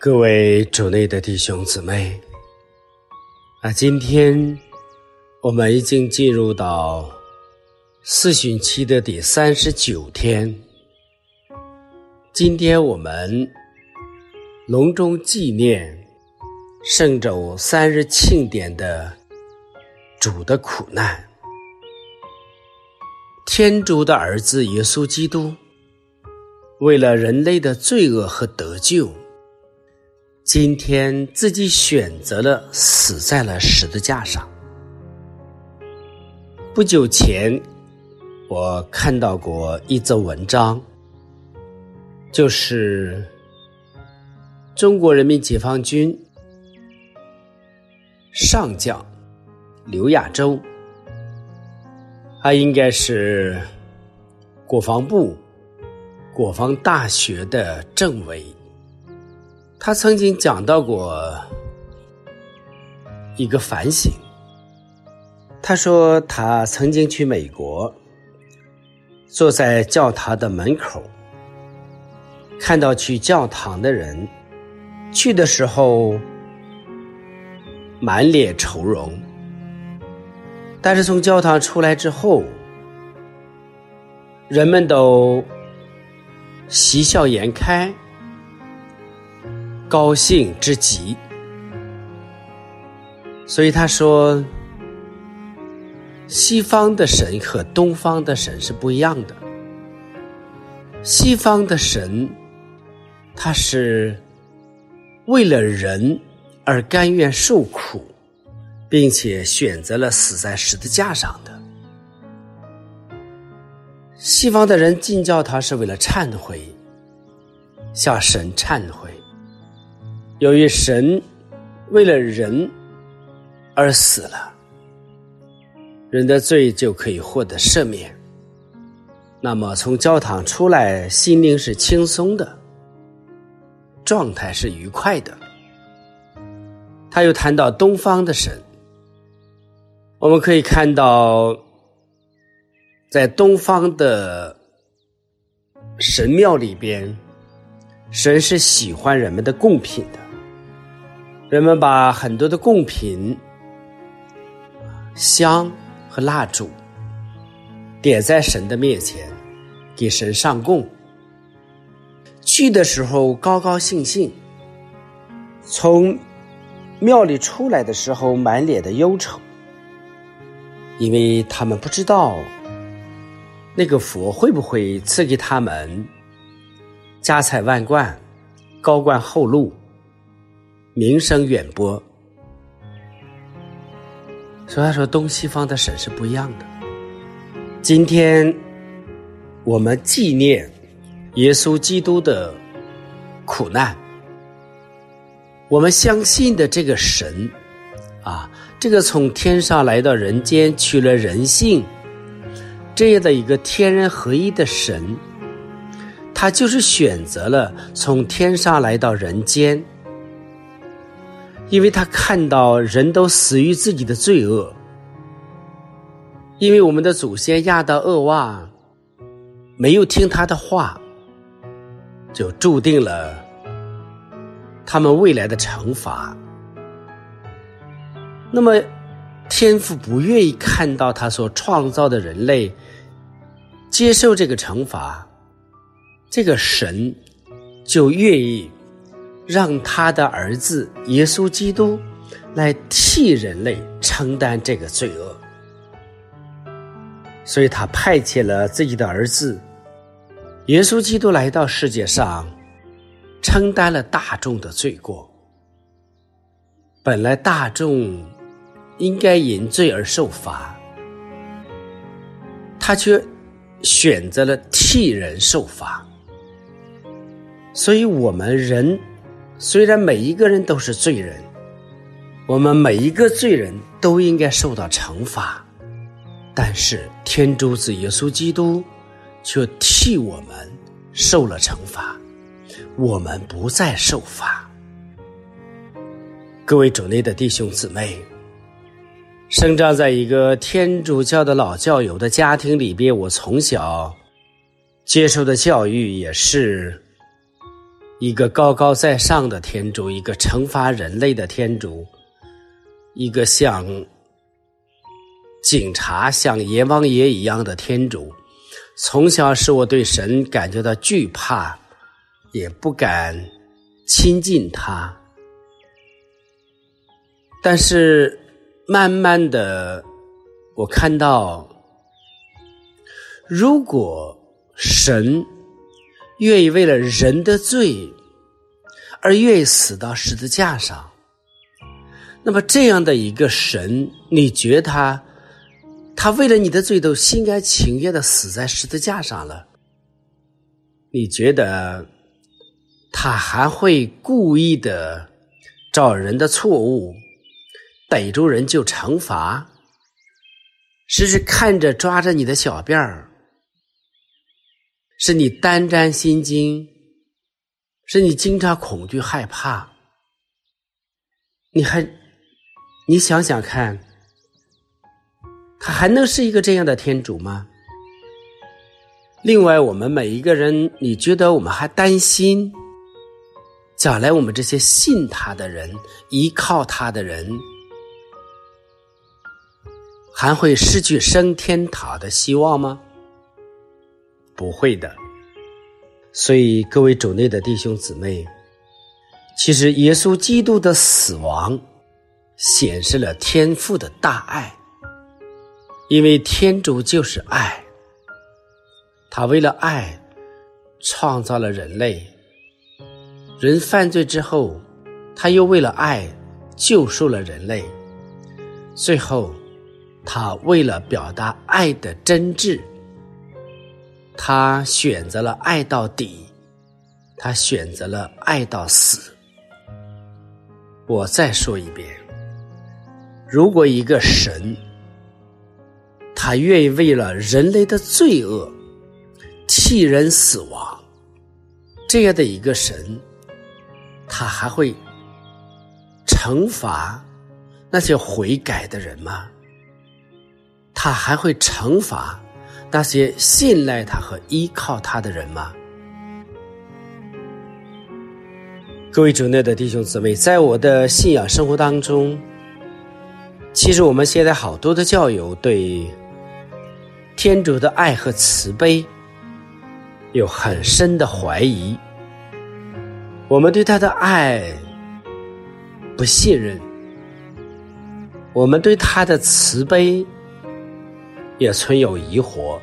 各位主内的弟兄姊妹，今天我们已经进入到四旬期的第39天。今天我们隆重纪念圣周3日庆典的主的苦难。天主的儿子耶稣基督为了人类的罪恶和得救，今天自己选择了死在了十字架上。不久前我看到过一则文章，就是中国人民解放军上将刘亚洲，他应该是国防部国防大学的政委。他曾经讲到过一个反省，他说他曾经去美国，坐在教堂的门口，看到去教堂的人去的时候满脸愁容，但是从教堂出来之后，人们都喜笑颜开，高兴之极。所以他说，西方的神和东方的神是不一样的。西方的神，他是为了人而甘愿受苦，并且选择了死在十字架上的。西方的人进教堂是为了忏悔，向神忏悔。由于神为了人而死了，人的罪就可以获得赦免，那么从教堂出来，心灵是轻松的，状态是愉快的。他又谈到东方的神，我们可以看到在东方的神庙里边，神是喜欢人们的贡品的。人们把很多的贡品，香和蜡烛点在神的面前，给神上供。去的时候高高兴兴，从庙里出来的时候满脸的忧愁，因为他们不知道那个佛会不会赐给他们家财万贯、高官厚禄、名声远播。所以他说东西方的神是不一样的。今天我们纪念耶稣基督的苦难，我们相信的这个神这个从天上来到人间取了人性，这样的一个天人合一的神，他就是选择了从天上来到人间，因为他看到人都死于自己的罪恶。因为我们的祖先亚当厄娃没有听他的话，就注定了他们未来的惩罚。那么天父不愿意看到他所创造的人类接受这个惩罚，这个神就愿意让他的儿子耶稣基督来替人类承担这个罪恶。所以他派遣了自己的儿子耶稣基督来到世界上，承担了大众的罪过。本来大众应该因罪而受罚，他却选择了替人受罚。所以我们人虽然每一个人都是罪人，我们每一个罪人都应该受到惩罚，但是天主子耶稣基督却替我们受了惩罚，我们不再受罚。各位主内的弟兄姊妹，生长在一个天主教的老教友的家庭里边，我从小接受的教育也是一个高高在上的天主，一个惩罚人类的天主，一个像警察像阎王爷一样的天主，从小使我对神感觉到惧怕，也不敢亲近他。但是慢慢的我看到，如果神愿意为了人的罪而愿意死到十字架上，那么这样的一个神，你觉得他为了你的罪都心甘情愿的死在十字架上了，你觉得他还会故意的找人的错误逮住人就惩罚，是看着抓着你的小辫儿，是你胆战心惊，是你经常恐惧害怕？你想想看，他还能是一个这样的天主吗？另外，我们每一个人，你觉得我们还担心将来我们这些信他的人，依靠他的人，还会失去升天堂的希望吗？不会的。所以各位主内的弟兄姊妹，其实耶稣基督的死亡显示了天父的大爱，因为天主就是爱，他为了爱创造了人类，人犯罪之后，他又为了爱救赎了人类，最后他为了表达爱的真挚，他选择了爱到底，他选择了爱到死。我再说一遍，如果一个神他愿意为了人类的罪恶替人死亡，这样的一个神，他还会惩罚那些悔改的人吗？他还会惩罚那些信赖他和依靠他的人吗？各位主内的弟兄姊妹，在我的信仰生活当中，其实我们现在好多的教友对天主的爱和慈悲有很深的怀疑，我们对他的爱不信任，我们对他的慈悲也存有疑惑，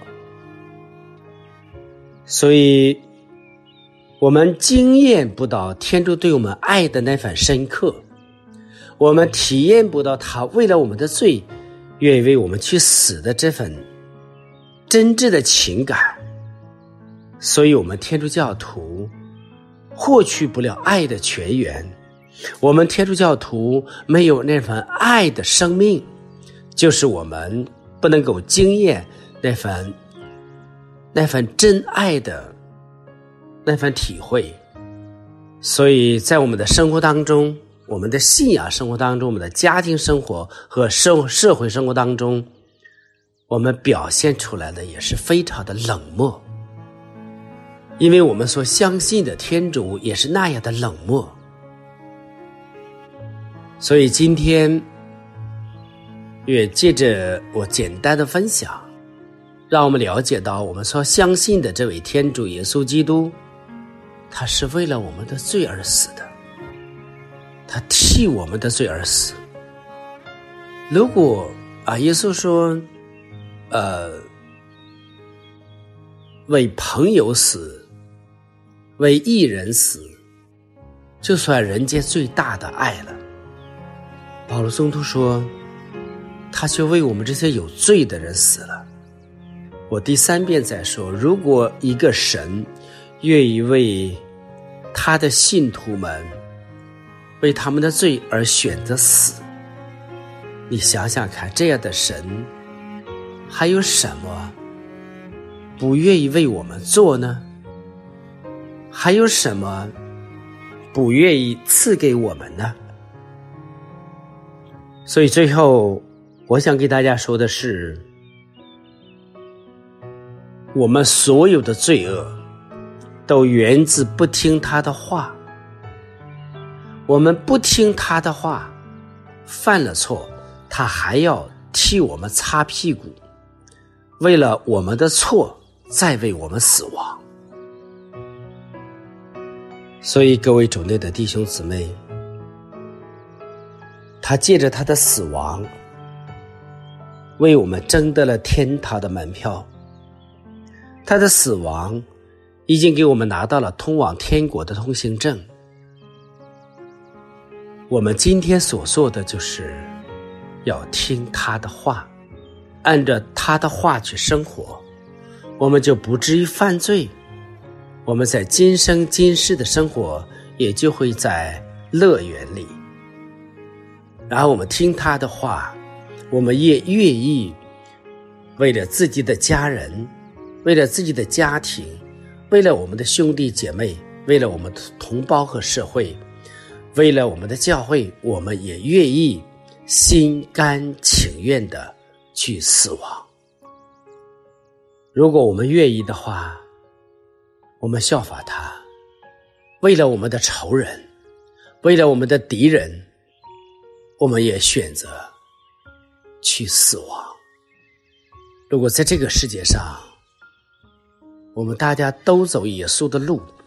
所以我们经验不到天主对我们爱的那份深刻，我们体验不到他为了我们的罪愿意为我们去死的这份真挚的情感，所以我们天主教徒获取不了爱的泉源，我们天主教徒没有那份爱的生命，就是我们不能够经验那份真爱的那份体会。所以在我们的生活当中，我们的信仰生活当中，我们的家庭生活和社会生活当中，我们表现出来的也是非常的冷漠，因为我们所相信的天主也是那样的冷漠。所以今天也借着我简单的分享，让我们了解到我们所相信的这位天主耶稣基督，他是为了我们的罪而死的，他替我们的罪而死。如果耶稣说为朋友死，为义人死，就算人间最大的爱了。保罗宗徒说，他却为我们这些有罪的人死了。我第三遍再说，如果一个神愿意为他的信徒们为他们的罪而选择死，你想想看，这样的神还有什么不愿意为我们做呢？还有什么不愿意赐给我们呢？所以最后我想给大家说的是，我们所有的罪恶都源自不听他的话。我们不听他的话，犯了错，他还要替我们擦屁股，为了我们的错，再为我们死亡。所以各位主内的弟兄姊妹，他借着他的死亡，为我们争得了天堂的门票。他的死亡已经给我们拿到了通往天国的通行证。我们今天所做的就是要听他的话，按照他的话去生活，我们就不至于犯罪，我们在今生今世的生活也就会在乐园里。然后我们听他的话，我们也愿意为了自己的家人，为了自己的家庭，为了我们的兄弟姐妹，为了我们的同胞和社会，为了我们的教会，我们也愿意心甘情愿的去死亡。如果我们愿意的话，我们效法他，为了我们的仇人，为了我们的敌人，我们也选择去死亡。如果在这个世界上，我们大家都走耶稣的路，